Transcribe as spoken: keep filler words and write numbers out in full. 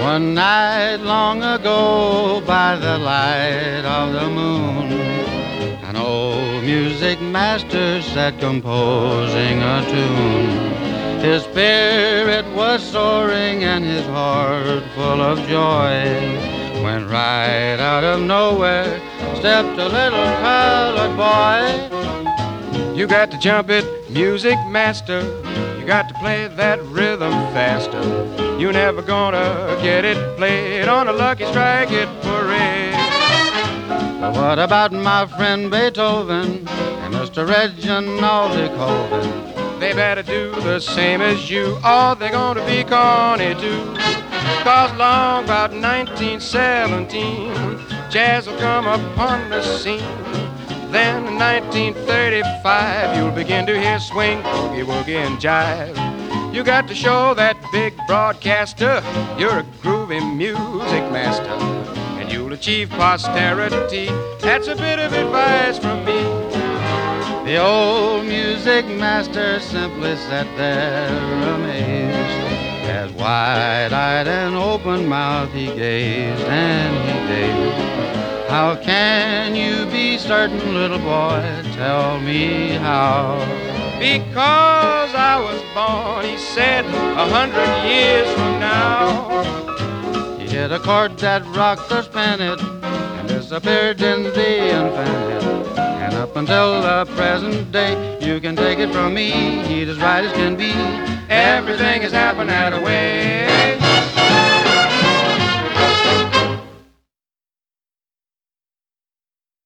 One night long ago by the light of the moon, an old music master sat composing a tune. His spirit was soaring and his heart full of joy, when right out of nowhere stepped a little colored boy. You got to jump it, music master. You got to play that rhythm faster. You never gonna get it played on a Lucky Strike It parade. But what about my friend Beethoven and Mister Reginald Colvin? They better do the same as you, or they're gonna be corny too. Cause long about nineteen seventeen, jazz will come upon the scene. Then in nineteen thirty-five, you'll begin to hear swing, boogie, woogie, and jive. You got to show that big broadcaster you're a groovy music master, and you'll achieve posterity. That's a bit of advice from me. The old music master simply sat there amazed, as wide-eyed and open-mouthed he gazed and he gazed. How can you be certain, little boy? Tell me how. Because I was born, he said, a hundred years from now. He hit a chord that rocked or span it and disappeared in the infinite. And up until the present day, you can take it from me, he's as right as can be. Everything has happened that way.